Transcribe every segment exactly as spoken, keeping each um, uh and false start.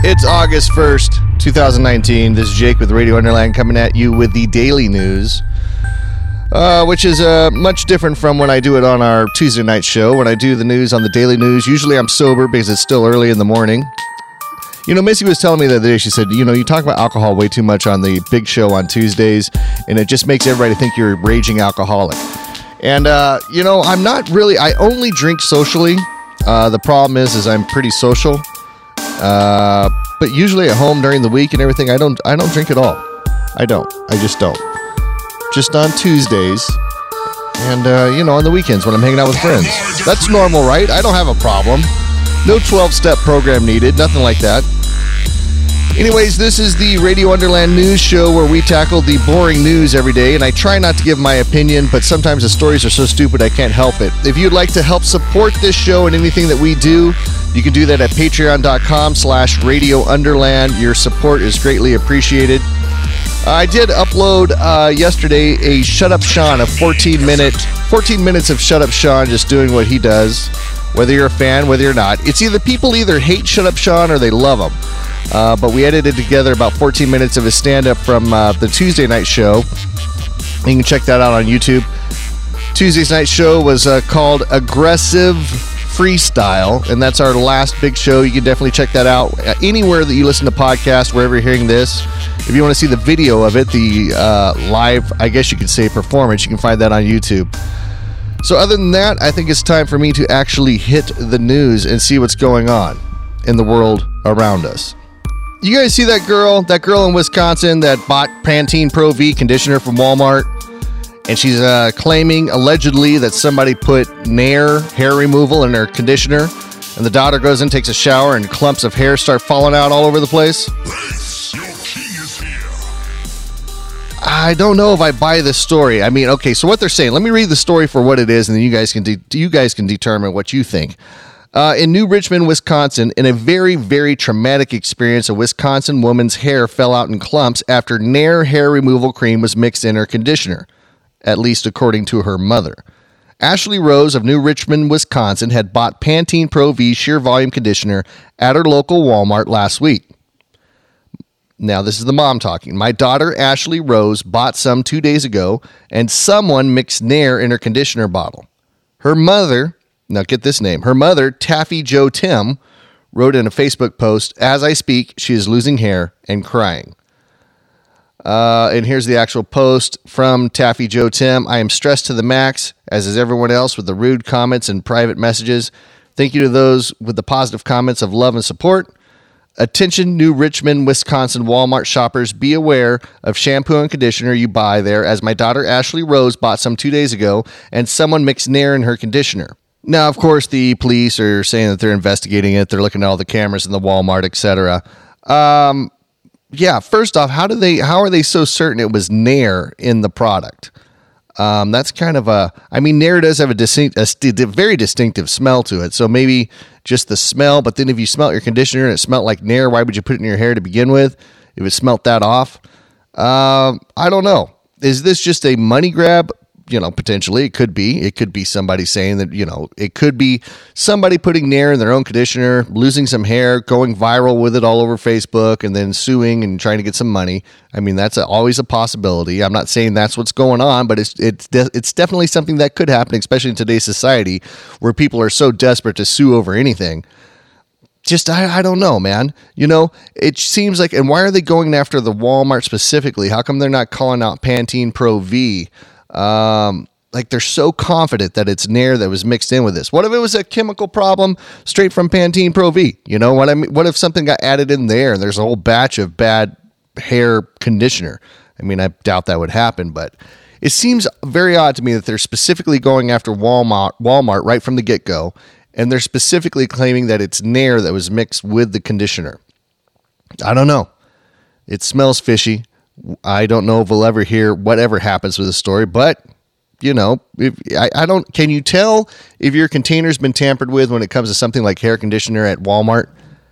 It's August first, twenty nineteen. This is Jake with Radio Underland coming at you with the daily news, uh, which is uh, much different from when I do it on our Tuesday night show. When I do the news on the daily news, usually I'm sober because it's still early in the morning. You know, Missy was telling me the other day, she said, you know, you talk about alcohol way too much on the big show on Tuesdays, and it just makes everybody think you're a raging alcoholic. And, uh, you know, I'm not really, I only drink socially. Uh, the problem is, is I'm pretty social. Uh, but usually at home during the week and everything, I don't, I don't drink at all. I don't. I just don't. Just on Tuesdays. And, uh, you know, on the weekends when I'm hanging out with friends. That's normal, right? I don't have a problem. No twelve-step program needed. Nothing like that. Anyways, this is the Radio Underland News Show where we tackle the boring news every day, and I try not to give my opinion, but sometimes the stories are so stupid I can't help it. If you'd like to help support this show and anything that we do, you can do that at patreon.com slash Radio Underland. Your support is greatly appreciated. I did upload uh, yesterday a Shut Up Sean, a fourteen minute, fourteen minutes of Shut Up Sean just doing what he does, whether you're a fan, whether you're not. It's either people either hate Shut Up Sean or they love him. Uh, but we edited together about fourteen minutes of his stand-up from uh, the Tuesday night show. You can check that out on YouTube. Tuesday's night show was uh, called Aggressive Freestyle, and that's our last big show. You can definitely check that out uh, anywhere that you listen to podcasts, wherever you're hearing this. If you want to see the video of it, the uh, live, I guess you could say, performance, you can find that on YouTube. So other than that, I think it's time for me to actually hit the news and see what's going on in the world around us. You guys see that girl, that girl in Wisconsin that bought Pantene Pro V conditioner from Walmart? And she's uh, claiming, allegedly, that somebody put Nair hair removal in her conditioner. And the daughter goes in, takes a shower, and clumps of hair start falling out all over the place. I don't know if I buy this story. I mean, okay, so what they're saying, let me read the story for what it is, and then you guys can de- you guys can determine what you think. Uh, in New Richmond, Wisconsin, in a very, very traumatic experience, a Wisconsin woman's hair fell out in clumps after Nair hair removal cream was mixed in her conditioner, at least according to her mother. Ashley Rose of New Richmond, Wisconsin, had bought Pantene Pro V sheer volume conditioner at her local Walmart last week. Now, this is the mom talking. My daughter, Ashley Rose, bought some two days ago, and someone mixed Nair in her conditioner bottle. Her mother... Now, get this name. Her mother, Taffy Jo Tim, wrote in a Facebook post, "As I speak, she is losing hair and crying." Uh, and here's the actual post from Taffy Jo Tim. "I am stressed to the max, as is everyone else, with the rude comments and private messages. Thank you to those with the positive comments of love and support. Attention, New Richmond, Wisconsin Walmart shoppers. Be aware of shampoo and conditioner you buy there, as my daughter, Ashley Rose, bought some two days ago, and someone mixed Nair in her conditioner." Now, of course, the police are saying that they're investigating it. They're looking at all the cameras in the Walmart, et cetera. Um, yeah, first off, how do they? How are they so certain it was Nair in the product? Um, that's kind of a. I mean, Nair does have a distinct, a st- very distinctive smell to it. So maybe just the smell. But then, if you smelt your conditioner and it smelled like Nair, why would you put it in your hair to begin with? If it smelt that off, um, I don't know. Is this just a money grab? You know, potentially it could be. It could be somebody saying that, you know, it could be somebody putting Nair in their own conditioner, losing some hair, going viral with it all over Facebook, and then suing and trying to get some money. I mean, that's a, always a possibility. I'm not saying that's what's going on, but it's it's de- it's definitely something that could happen, especially in today's society where people are so desperate to sue over anything. Just, I, I don't know, man. You know, it seems like, and why are they going after the Walmart specifically? How come they're not calling out Pantene Pro V? Um, like they're so confident that it's Nair that was mixed in with this. What if it was a chemical problem straight from Pantene Pro V? You know what I mean? What if something got added in there and there's a whole batch of bad hair conditioner? I mean, I doubt that would happen, but it seems very odd to me that they're specifically going after Walmart, Walmart right from the get-go, and they're specifically claiming that it's Nair that was mixed with the conditioner. I don't know. It smells fishy. I don't know if we'll ever hear whatever happens with the story, but, you know, if, I, I don't, can you tell if your container's been tampered with when it comes to something like hair conditioner at Walmart?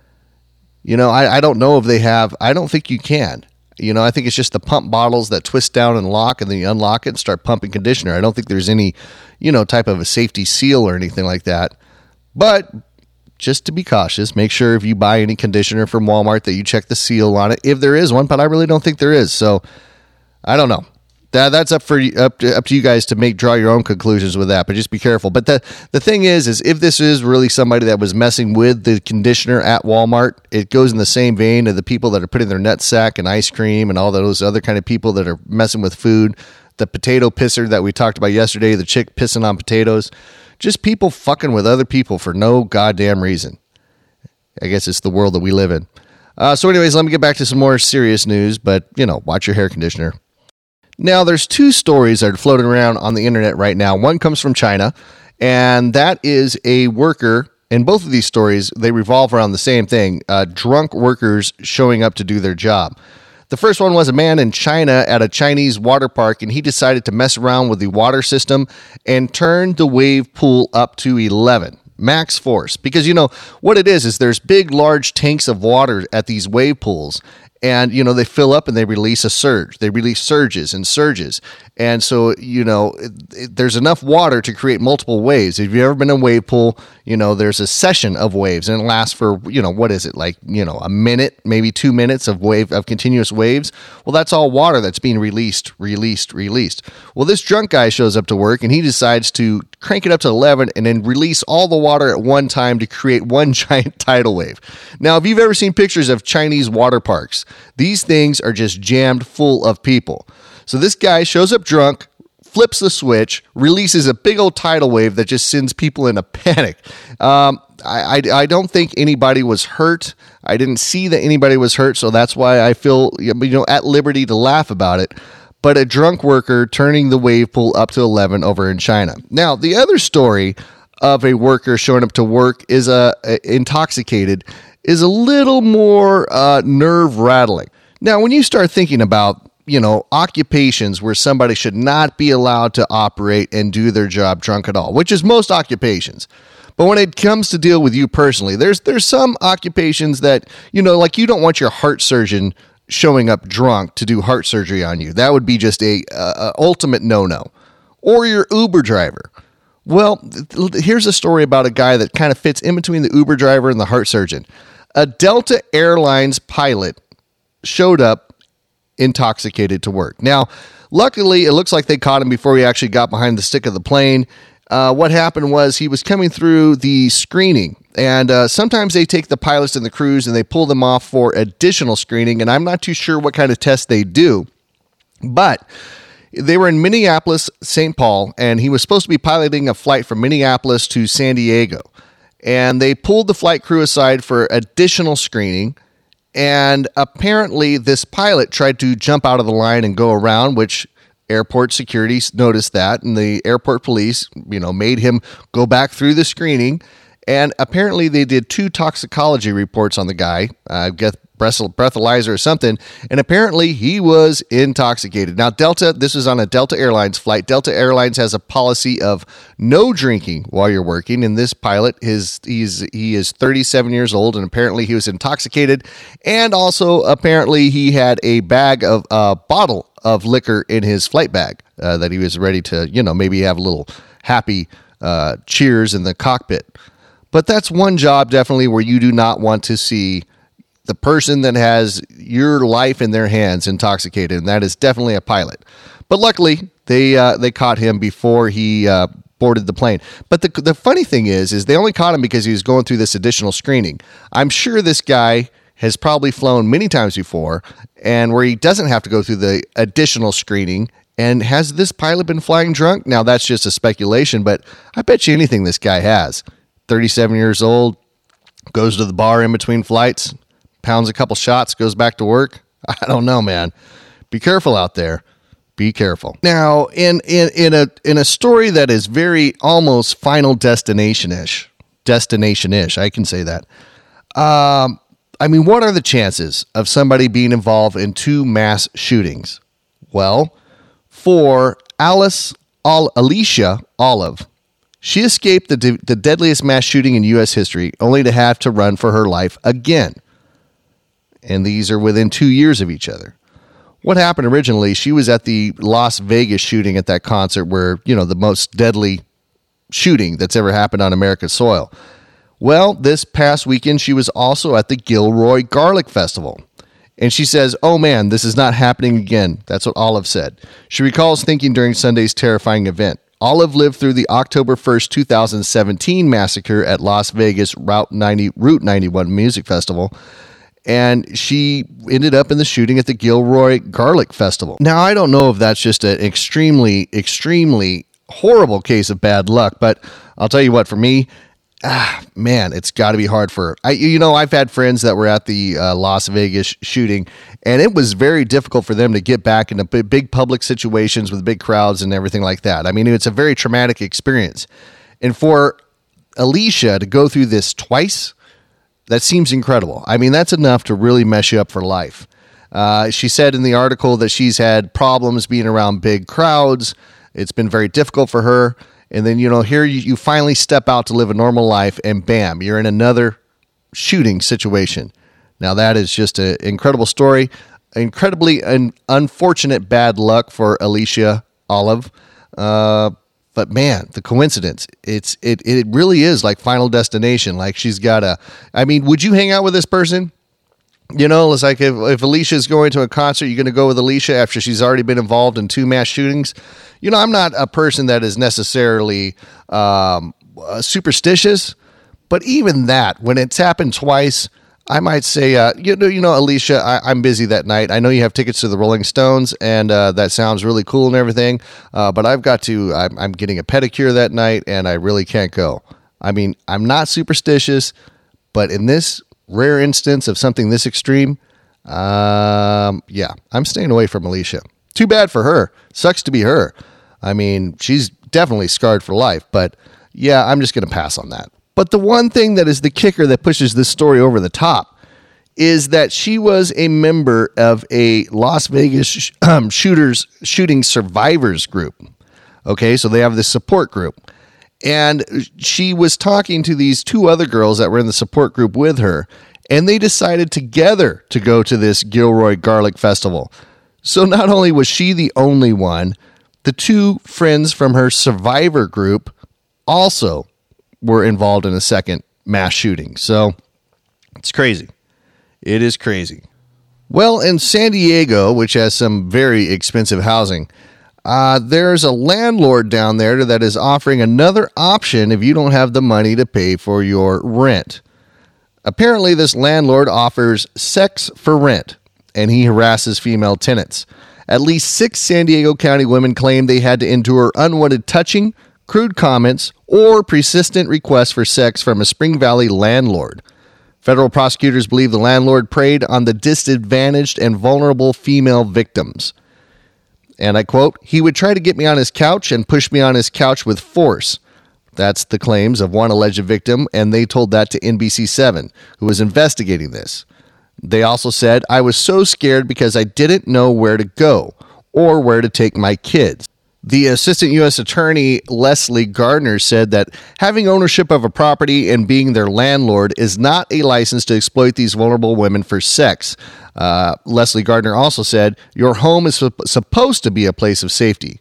You know, I, I don't know if they have, I don't think you can. You know, I think it's just the pump bottles that twist down and lock, and then you unlock it and start pumping conditioner. I don't think there's any, you know, type of a safety seal or anything like that. But just to be cautious, make sure if you buy any conditioner from Walmart that you check the seal on it, if there is one, but I really don't think there is. So I don't know. That, that's up for up to, up to you guys to make draw your own conclusions with that, but just be careful. But the the thing is, is if this is really somebody that was messing with the conditioner at Walmart, it goes in the same vein of the people that are putting their nutsack and ice cream and all those other kind of people that are messing with food. The potato pisser that we talked about yesterday, the chick pissing on potatoes, just people fucking with other people for no goddamn reason. I guess it's the world that we live in. Uh, so anyways, let me get back to some more serious news, but, you know, watch your hair conditioner. Now, there's two stories that are floating around on the internet right now. One comes from China, and that is a worker. And both of these stories, they revolve around the same thing, uh, drunk workers showing up to do their job. The first one was a man in China at a Chinese water park, and he decided to mess around with the water system and turned the wave pool up to eleven. Max force. Because, you know, what it is, is there's big, large tanks of water at these wave pools. And, you know, they fill up and they release a surge. They release surges and surges. And so, you know, it, it, there's enough water to create multiple waves. If you've ever been in a wave pool, you know, there's a session of waves and it lasts for, you know, what is it? Like, you know, a minute, maybe two minutes of wave of continuous waves. Well, that's all water that's being released, released, released. Well, this drunk guy shows up to work and he decides to crank it up to eleven and then release all the water at one time to create one giant tidal wave. Now, if you've ever seen pictures of Chinese water parks, these things are just jammed full of people. So this guy shows up drunk, flips the switch, releases a big old tidal wave that just sends people in a panic. Um, I, I, I don't think anybody was hurt. I didn't see that anybody was hurt, so that's why I feel, you know, at liberty to laugh about it. But a drunk worker turning the wave pool up to eleven over in China. Now, the other story of a worker showing up to work is uh, intoxicated is a little more uh, nerve-rattling. Now, when you start thinking about, you know, occupations where somebody should not be allowed to operate and do their job drunk at all, which is most occupations. But when it comes to deal with you personally, there's there's some occupations that, you know, like you don't want your heart surgeon showing up drunk to do heart surgery on you. That would be just a, a, a ultimate no-no. Or your Uber driver. Well, th- here's a story about a guy that kind of fits in between the Uber driver and the heart surgeon. A Delta Airlines pilot showed up intoxicated to work. Now, luckily, it looks like they caught him before he actually got behind the stick of the plane. Uh, what happened was he was coming through the screening, and uh, sometimes they take the pilots and the crews and they pull them off for additional screening, and I'm not too sure what kind of test they do, but they were in Minneapolis, Saint Paul, and he was supposed to be piloting a flight from Minneapolis to San Diego. And they pulled the flight crew aside for additional screening. And apparently this pilot tried to jump out of the line and go around, which airport security noticed that. And the airport police, you know, made him go back through the screening. And apparently they did two toxicology reports on the guy, I guess breathalyzer or something, and apparently he was intoxicated. Now, Delta, this was on a Delta Airlines flight. Delta Airlines has a policy of no drinking while you're working, and this pilot, his he's he is thirty-seven years old, and apparently he was intoxicated, and also apparently he had a bag of a uh, bottle of liquor in his flight bag uh, that he was ready to, you know, maybe have a little happy uh, cheers in the cockpit. But that's one job definitely where you do not want to see the person that has your life in their hands intoxicated, and that is definitely a pilot. But luckily, they uh, they caught him before he uh, boarded the plane. But the the funny thing is, is they only caught him because he was going through this additional screening. I'm sure this guy has probably flown many times before, and where he doesn't have to go through the additional screening. And has this pilot been flying drunk? Now, that's just a speculation, but I bet you anything this guy has. thirty-seven years old, goes to the bar in between flights, pounds a couple shots, goes back to work. I don't know, man. Be careful out there. Be careful. Now, in in in a in a story that is very almost Final Destination-ish, destination-ish, I can say that. Um, I mean, what are the chances of somebody being involved in two mass shootings? Well, for Alice Al- Alicia Olive, she escaped the de- the deadliest mass shooting in U S history, only to have to run for her life again. And these are within two years of each other. What happened originally, she was at the Las Vegas shooting at that concert where, you know, the most deadly shooting that's ever happened on American soil. Well, this past weekend, she was also at the Gilroy Garlic Festival. And she says, oh man, this is not happening again. That's what Olive said. She recalls thinking during Sunday's terrifying event. Olive lived through the October first, two thousand seventeen massacre at Las Vegas Route ninety, Route ninety-one Music Festival. And she ended up in the shooting at the Gilroy Garlic Festival. Now, I don't know if that's just an extremely, extremely horrible case of bad luck, but I'll tell you what, for me, ah, man, it's got to be hard for her. I, you know, I've had friends that were at the uh, Las Vegas shooting, and it was very difficult for them to get back into big, big public situations with big crowds and everything like that. I mean, it's a very traumatic experience. And for Alicia to go through this twice, that seems incredible. I mean, that's enough to really mess you up for life. Uh, she said in the article that she's had problems being around big crowds. It's been very difficult for her. And then, you know, here you, you finally step out to live a normal life, and bam, you're in another shooting situation. Now, that is just an incredible story. Incredibly un- unfortunate bad luck for Alicia Olive. Uh, but man, the coincidence, it's it it really is like Final Destination. Like she's got a, I mean, would you hang out with this person? You know, it's like if, if Alicia's going to a concert, you're going to go with Alicia after she's already been involved in two mass shootings. You know, I'm not a person that is necessarily um, uh, superstitious, but even that, when it's happened twice, I might say, uh, you know, you know, Alicia, I, I'm busy that night. I know you have tickets to the Rolling Stones, and uh, that sounds really cool and everything, uh, but I've got to, I'm, I'm getting a pedicure that night, and I really can't go. I mean, I'm not superstitious, but in this rare instance of something this extreme, um, yeah, I'm staying away from Alicia. Too bad for her. Sucks to be her. I mean, she's definitely scarred for life, but yeah, I'm just going to pass on that. But the one thing that is the kicker that pushes this story over the top is that she was a member of a Las Vegas sh- um, shooters shooting survivors group. Okay, so they have this support group. And she was talking to these two other girls that were in the support group with her, and they decided together to go to this Gilroy Garlic Festival. So not only was she the only one, the two friends from her survivor group also were involved in a second mass shooting. So it's crazy. It is crazy. Well, in San Diego, which has some very expensive housing, uh, there's a landlord down there that is offering another option if you don't have the money to pay for your rent. Apparently, this landlord offers sex for rent, and he harasses female tenants. At least six San Diego County women claim they had to endure unwanted touching, crude comments, or persistent requests for sex from a Spring Valley landlord. Federal prosecutors believe the landlord preyed on the disadvantaged and vulnerable female victims. And I quote, "He would try to get me on his couch and push me on his couch with force." That's the claims of one alleged victim, and they told that to N B C seven, who was investigating this. They also said, "I was so scared because I didn't know where to go or where to take my kids." The Assistant U S Attorney, Leslie Gardner, said that having ownership of a property and being their landlord is not a license to exploit these vulnerable women for sex. Uh, Leslie Gardner also said, "Your home is su- supposed to be a place of safety."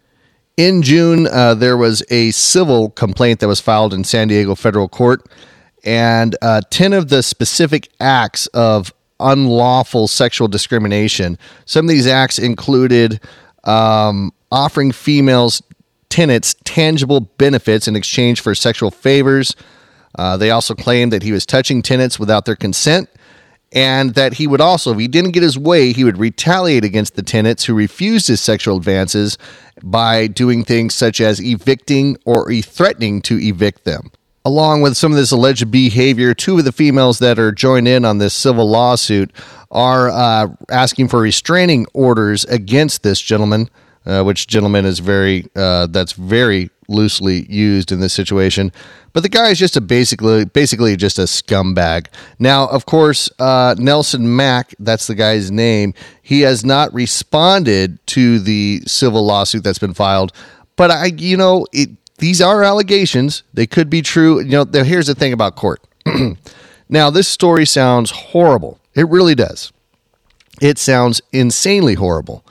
In June, uh, there was a civil complaint that was filed in San Diego federal court, and uh, ten of the specific acts of unlawful sexual discrimination. Some of these acts included um, offering females tenants tangible benefits in exchange for sexual favors. Uh, they also claimed that he was touching tenants without their consent, and that he would also, if he didn't get his way, he would retaliate against the tenants who refused his sexual advances by doing things such as evicting or threatening to evict them. Along with some of this alleged behavior, two of the females that are joined in on this civil lawsuit are uh, asking for restraining orders against this gentleman, uh, which gentleman is very, uh, that's very loosely used in this situation. But the guy is just a basically, basically just a scumbag. Now, of course, uh, Nelson Mack, that's the guy's name, he has not responded to the civil lawsuit that's been filed. But I, you know, it, these are allegations. They could be true. You know, here's the thing about court. Now, this story sounds horrible. It really does. It sounds insanely horrible.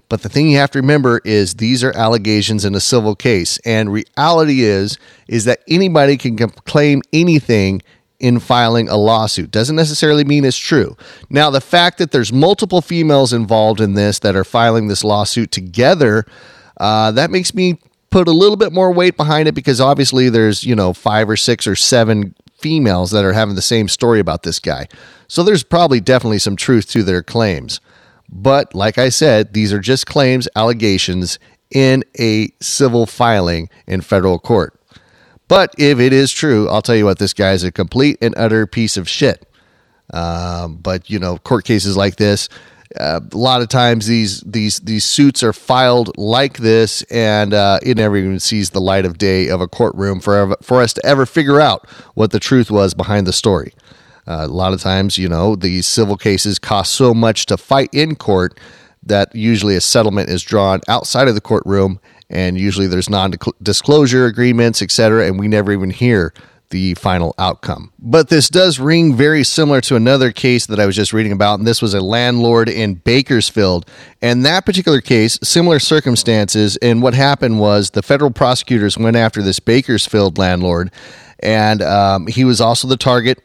But the thing you have to remember is these are allegations in a civil case. And reality is, is that anybody can claim anything in filing a lawsuit. Doesn't necessarily mean it's true. Now, the fact that there's multiple females involved in this that are filing this lawsuit together, uh, that makes me put a little bit more weight behind it, because obviously there's, you know, five or six or seven females that are having the same story about this guy. So there's probably definitely some truth to their claims. But like I said, these are just claims, allegations in a civil filing in federal court. But if it is true, I'll tell you what, this guy is a complete and utter piece of shit. Um, but, you know, court cases like this, uh, a lot of times these these these suits are filed like this, and uh, it never even sees the light of day of a courtroom for, for us to ever figure out what the truth was behind the story. Uh, a lot of times, you know, these civil cases cost so much to fight in court that usually a settlement is drawn outside of the courtroom, and usually there's non-disclosure agreements, et cetera, and we never even hear the final outcome. But this does ring very similar to another case that I was just reading about, and this was a landlord in Bakersfield. And that particular case, similar circumstances, and what happened was the federal prosecutors went after this Bakersfield landlord, and um, he was also the target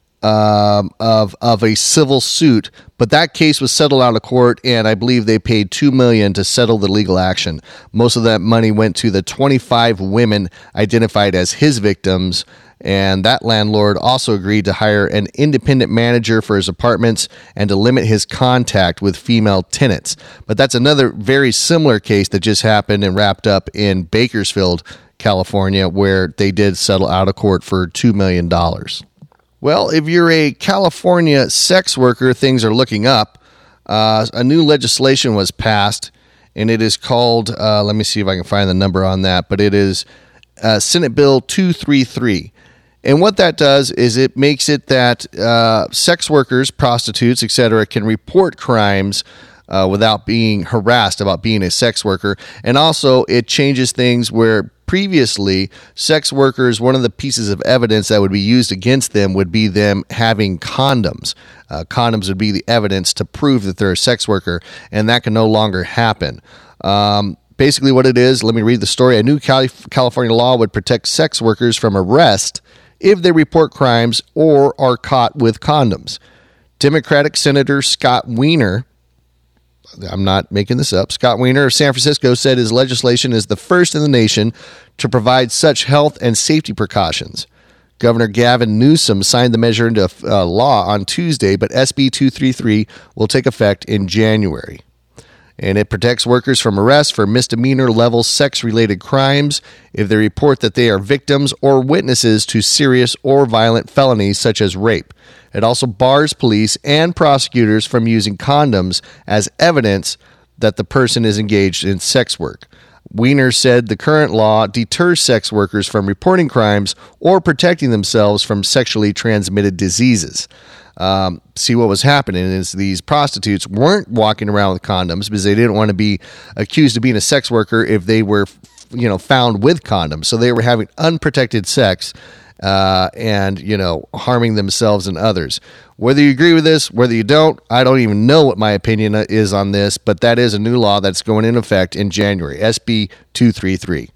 Um, of of a civil suit, but that case was settled out of court, and I believe they paid two million dollars to settle the legal action. Most of that money went to the twenty-five women identified as his victims, and that landlord also agreed to hire an independent manager for his apartments and to limit his contact with female tenants. But that's another very similar case that just happened and wrapped up in Bakersfield, California, where they did settle out of court for two million dollars. Well, if you're a California sex worker, things are looking up. Uh, a new legislation was passed, and it is called, uh, let me see if I can find the number on that, but it is uh, Senate Bill two thirty-three. And what that does is it makes it that uh, sex workers, prostitutes, et cetera, can report crimes uh, without being harassed about being a sex worker. And also, it changes things where previously, sex workers, one of the pieces of evidence that would be used against them would be them having condoms. Uh, condoms would be the evidence to prove that they're a sex worker, and that can no longer happen. Um, basically what it is, let me read the story. A new Cali- California law would protect sex workers from arrest if they report crimes or are caught with condoms. Democratic Senator Scott Wiener, I'm not making this up, Scott Wiener of San Francisco said his legislation is the first in the nation to provide such health and safety precautions. Governor Gavin Newsom signed the measure into uh, law on Tuesday, but S B two thirty-three will take effect in January. And it protects workers from arrest for misdemeanor-level sex-related crimes if they report that they are victims or witnesses to serious or violent felonies such as rape. It also bars police and prosecutors from using condoms as evidence that the person is engaged in sex work. Wiener said the current law deters sex workers from reporting crimes or protecting themselves from sexually transmitted diseases. Um, see, what was happening is these prostitutes weren't walking around with condoms because they didn't want to be accused of being a sex worker if they were, you know, found with condoms. So they were having unprotected sex uh, and, you know, harming themselves and others. Whether you agree with this, whether you don't, I don't even know what my opinion is on this, but that is a new law that's going into effect in January, S B two thirty-three.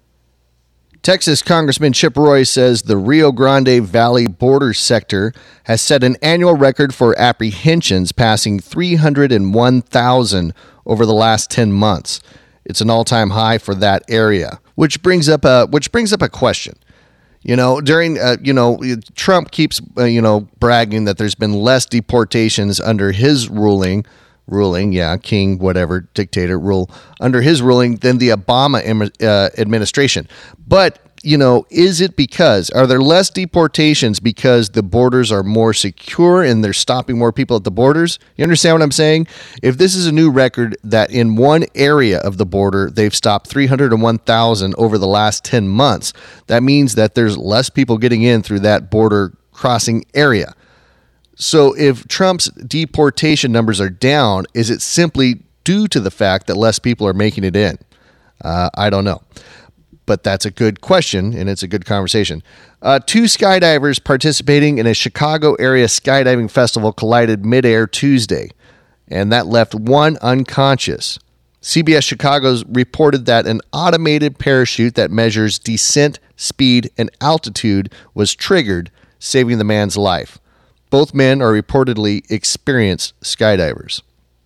Texas Congressman Chip Roy says the Rio Grande Valley border sector has set an annual record for apprehensions, passing three hundred one thousand over the last ten months. It's an all-time high for that area, which brings up a which brings up a question. You know, during uh, you know, Trump keeps uh, you know bragging that there's been less deportations under his ruling. ruling, yeah, king, whatever, dictator rule, under his ruling than the Obama uh, administration. But, you know, is it because, are there less deportations because the borders are more secure and they're stopping more people at the borders? You understand what I'm saying? If this is a new record that in one area of the border, they've stopped three hundred one thousand over the last ten months, that means that there's less people getting in through that border crossing area. So if Trump's deportation numbers are down, is it simply due to the fact that less people are making it in? Uh, I don't know. But that's a good question, and it's a good conversation. Uh, two skydivers participating in a Chicago area skydiving festival collided midair Tuesday, and that left one unconscious. C B S Chicago reported that an automated parachute that measures descent, speed, and altitude was triggered, saving the man's life. Both men are reportedly experienced skydivers.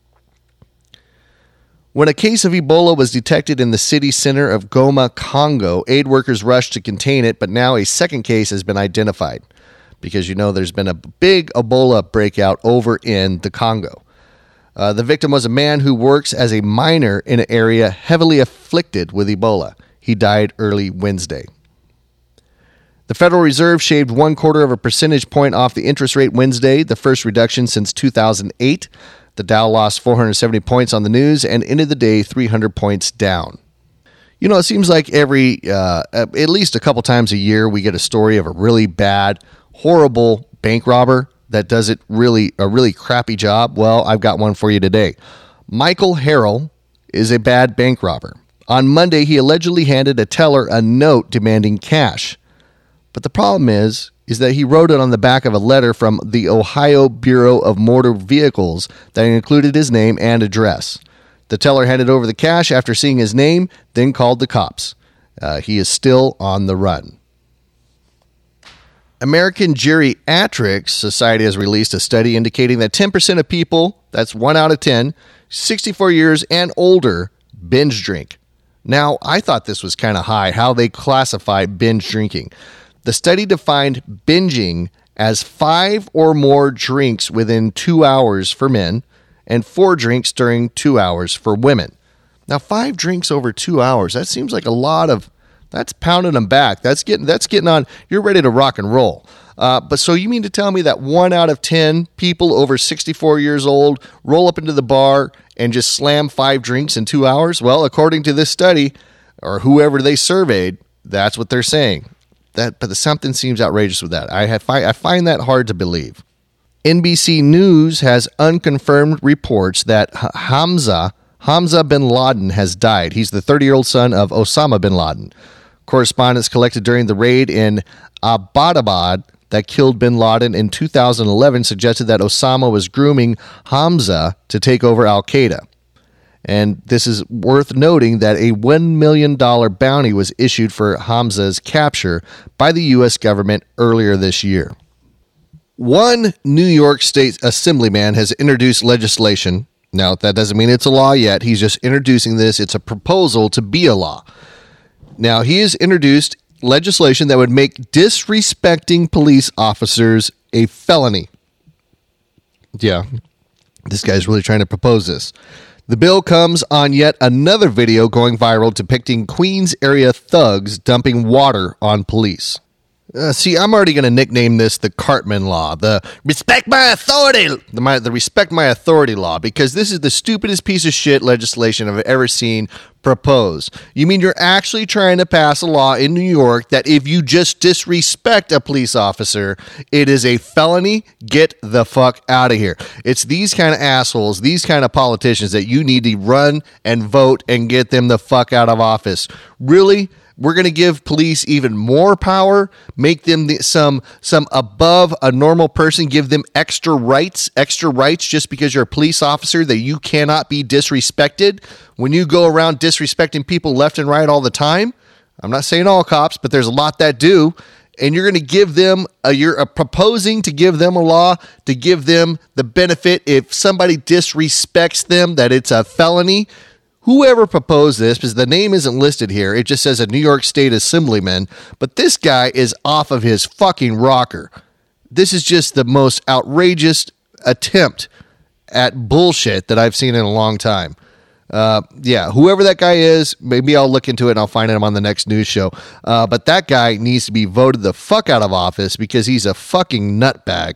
When a case of Ebola was detected in the city center of Goma, Congo, aid workers rushed to contain it, but now a second case has been identified because, you know, there's been a big Ebola breakout over in the Congo. Uh, the victim was a man who works as a miner in an area heavily afflicted with Ebola. He died early Wednesday. The Federal Reserve shaved one quarter of a percentage point off the interest rate Wednesday, the first reduction since two thousand eight. The Dow lost four hundred seventy points on the news and ended the day three hundred points down. You know, it seems like every, uh, at least a couple times a year, we get a story of a really bad, horrible bank robber that does it really a really crappy job. Well, I've got one for you today. Michael Harrell is a bad bank robber. On Monday, he allegedly handed a teller a note demanding cash. But the problem is, is that he wrote it on the back of a letter from the Ohio Bureau of Motor Vehicles that included his name and address. The teller handed over the cash after seeing his name, then called the cops. Uh, he is still on the run. American Geriatrics Society has released a study indicating that ten percent of people, that's one out of ten, sixty-four years and older, binge drink. Now, I thought this was kind of high, how they classify binge drinking. The study defined binging as five or more drinks within two hours for men and four drinks during two hours for women. Now, five drinks over two hours, that seems like a lot of... That's pounding them back. That's getting that's getting on. You're ready to rock and roll. Uh, but so you mean to tell me that one out of ten people over sixty-four years old roll up into the bar and just slam five drinks in two hours? Well, according to this study, or whoever they surveyed, that's what they're saying. That, but something seems outrageous with that. I have I find that hard to believe. N B C News has unconfirmed reports that Hamza Hamza bin Laden has died. He's the thirty-year-old son of Osama bin Laden. Correspondence collected during the raid in Abbottabad that killed bin Laden in two thousand eleven suggested that Osama was grooming Hamza to take over al-Qaeda. And this is worth noting that a one million dollars bounty was issued for Hamza's capture by the U S government earlier this year. One New York State assemblyman has introduced legislation. Now, that doesn't mean it's a law yet. He's just introducing this. It's a proposal to be a law. Now, he has introduced legislation that would make disrespecting police officers a felony. Yeah, this guy's really trying to propose this. The bill comes on yet another video going viral depicting Queens area thugs dumping water on police. Uh, see, I'm already going to nickname this the Cartman Law, the respect my authority, the, my, the respect my authority law, because this is the stupidest piece of shit legislation I've ever seen proposed. You mean you're actually trying to pass a law in New York that if you just disrespect a police officer, it is a felony? Get the fuck out of here. It's these kind of assholes, these kind of politicians that you need to run and vote and get them the fuck out of office. Really? We're going to give police even more power, make them the, some some above a normal person, give them extra rights, extra rights just because you're a police officer that you cannot be disrespected when you go around disrespecting people left and right all the time. I'm not saying all cops, but there's a lot that do. And you're going to give them, a, you're uh, proposing to give them a law to give them the benefit if somebody disrespects them, that it's a felony. Whoever proposed this, because the name isn't listed here, it just says a New York State Assemblyman, but this guy is off of his fucking rocker. This is just the most outrageous attempt at bullshit that I've seen in a long time. Uh, yeah, whoever that guy is, maybe I'll look into it and I'll find him on the next news show. Uh, but that guy needs to be voted the fuck out of office because he's a fucking nutbag.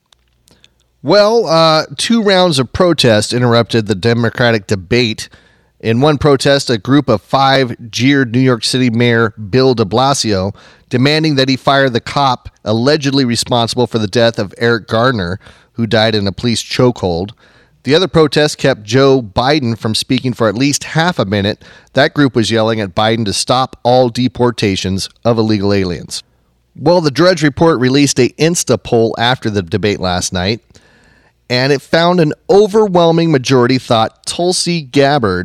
Well, uh, two rounds of protest interrupted the Democratic debate. In one protest, a group of five jeered New York City Mayor Bill de Blasio, demanding that he fire the cop allegedly responsible for the death of Eric Gardner, who died in a police chokehold. The other protest kept Joe Biden from speaking for at least half a minute. That group was yelling at Biden to stop all deportations of illegal aliens. Well, the Drudge Report released a Insta poll after the debate last night, and it found an overwhelming majority thought Tulsi Gabbard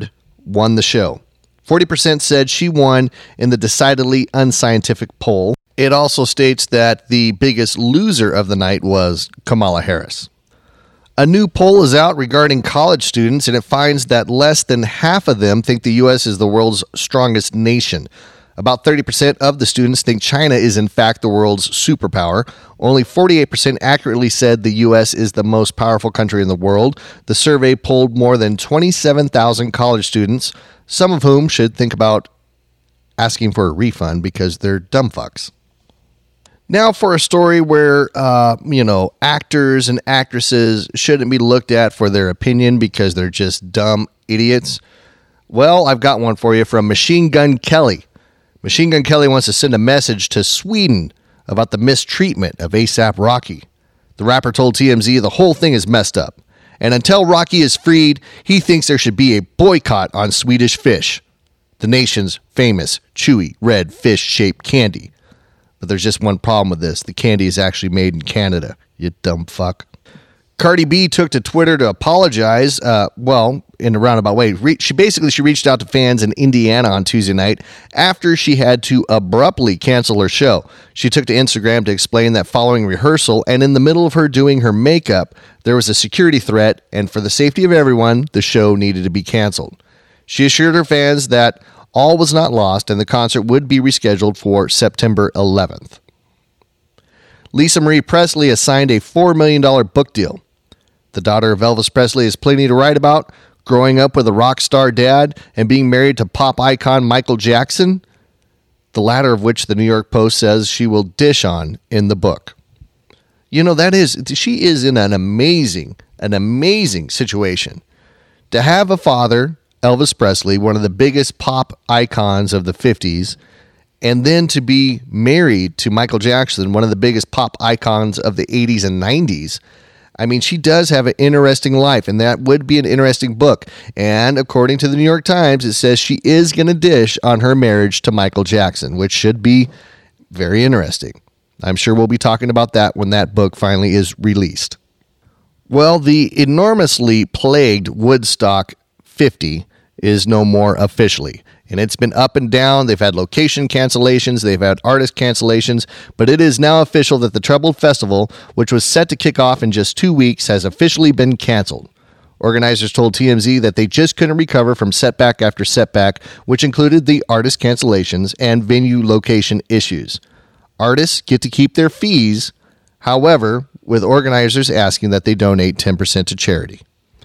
won the show. forty percent said she won in the decidedly unscientific poll. It also states that the biggest loser of the night was Kamala Harris. A new poll is out regarding college students, and it finds that less than half of them think the U S is the world's strongest nation. About thirty percent of the students think China is in fact the world's superpower. Only forty-eight percent accurately said the U S is the most powerful country in the world. The survey polled more than twenty-seven thousand college students, some of whom should think about asking for a refund because they're dumb fucks. Now for a story where, uh, you know, actors and actresses shouldn't be looked at for their opinion because they're just dumb idiots. Well, I've got one for you from Machine Gun Kelly. Machine Gun Kelly wants to send a message to Sweden about the mistreatment of A$AP Rocky. The rapper told T M Z the whole thing is messed up. And until Rocky is freed, he thinks there should be a boycott on Swedish Fish, the nation's famous chewy red fish-shaped candy. But there's just one problem with this. The candy is actually made in Canada, you dumb fuck. Cardi B took to Twitter to apologize, uh, well, in a roundabout way. Re- she basically, she reached out to fans in Indiana on Tuesday night after she had to abruptly cancel her show. She took to Instagram to explain that following rehearsal and in the middle of her doing her makeup, there was a security threat, and for the safety of everyone, the show needed to be canceled. She assured her fans that all was not lost and the concert would be rescheduled for September eleventh. Lisa Marie Presley has signed a four million dollars book deal. The daughter of Elvis Presley has plenty to write about, growing up with a rock star dad and being married to pop icon Michael Jackson, the latter of which the New York Post says she will dish on in the book. You know, that is, she is in an amazing, an amazing situation. To have a father, Elvis Presley, one of the biggest pop icons of the fifties, and then to be married to Michael Jackson, one of the biggest pop icons of the eighties and nineties. I mean, she does have an interesting life, and that would be an interesting book. And according to the New York Times, it says she is going to dish on her marriage to Michael Jackson, which should be very interesting. I'm sure we'll be talking about that when that book finally is released. Well, the enormously plagued Woodstock fifty is no more officially. And it's been up and down. They've had location cancellations. They've had artist cancellations. But it is now official that the Troubled Festival, which was set to kick off in just two weeks, has officially been canceled. Organizers told T M Z that they just couldn't recover from setback after setback, which included the artist cancellations and venue location issues. Artists get to keep their fees, however, with organizers asking that they donate ten percent to charity.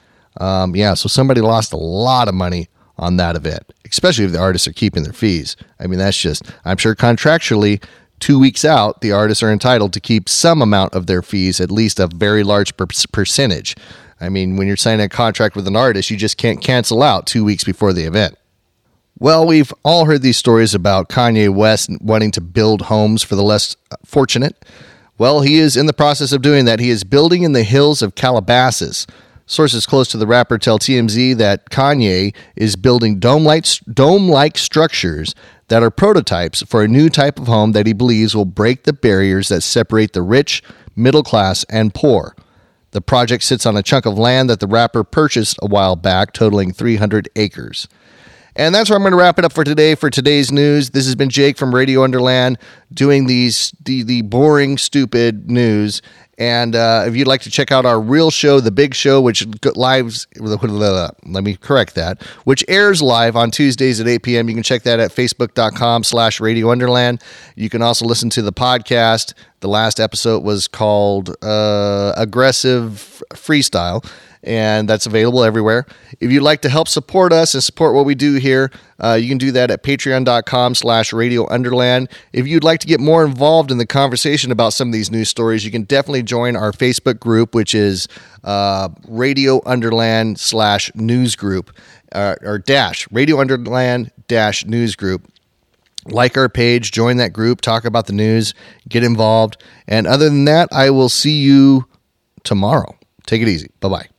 Um, yeah, so somebody lost a lot of money on that event, especially if the artists are keeping their fees. I mean, that's just, I'm sure contractually, two weeks out, the artists are entitled to keep some amount of their fees, at least a very large per- percentage. I mean, when you're signing a contract with an artist, you just can't cancel out two weeks before the event. Well, we've all heard these stories about Kanye West wanting to build homes for the less fortunate. Well, he is in the process of doing that. He is building in the hills of Calabasas. Sources close to the rapper tell T M Z that Kanye is building dome-like, dome-like structures that are prototypes for a new type of home that he believes will break the barriers that separate the rich, middle class, and poor. The project sits on a chunk of land that the rapper purchased a while back, totaling three hundred acres. And that's where I'm going to wrap it up for today, for today's news. This has been Jake from Radio Underland doing these the, the boring, stupid news. And uh, if you'd like to check out our real show, The Big Show, which lives, let me correct that, which airs live on Tuesdays at eight p.m. You can check that at facebook.com slash Radio Underland. You can also listen to the podcast. The last episode was called uh, Aggressive Freestyle, and that's available everywhere. If you'd like to help support us and support what we do here, uh, you can do that at patreon.com slash Radio Underland. If you'd like to get more involved in the conversation about some of these news stories, you can definitely join our Facebook group, which is uh, Radio Underland slash news group, uh, or dash, Radio Underland dash news group. Like our page, join that group, talk about the news, get involved. And other than that, I will see you tomorrow. Take it easy. Bye-bye.